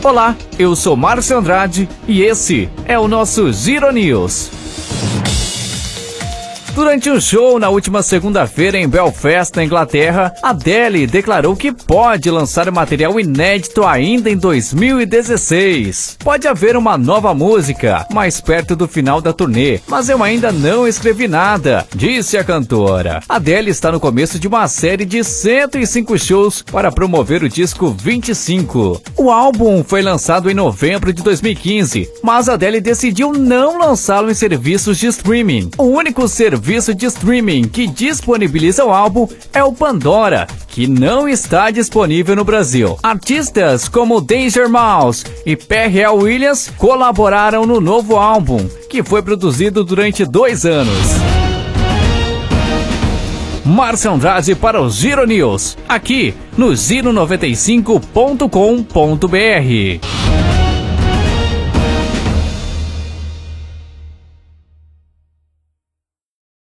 Olá, eu sou Márcio Andrade e esse é o nosso Giro News. Durante um show na última segunda-feira em Belfast, na Inglaterra, Adele declarou que pode lançar material inédito ainda em 2016. Pode haver uma nova música mais perto do final da turnê, mas eu ainda não escrevi nada, disse a cantora. Adele está no começo de uma série de 105 shows para promover o disco 25. O álbum foi lançado em novembro de 2015, mas Adele decidiu não lançá-lo em serviços de streaming. O único serviço de streaming que disponibiliza o álbum é o Pandora, que não está disponível no Brasil. Artistas como Danger Mouse e Pharrell Williams colaboraram no novo álbum, que foi produzido durante 2 anos. Márcio Andrade para o Giro News, aqui no giro95.com.br.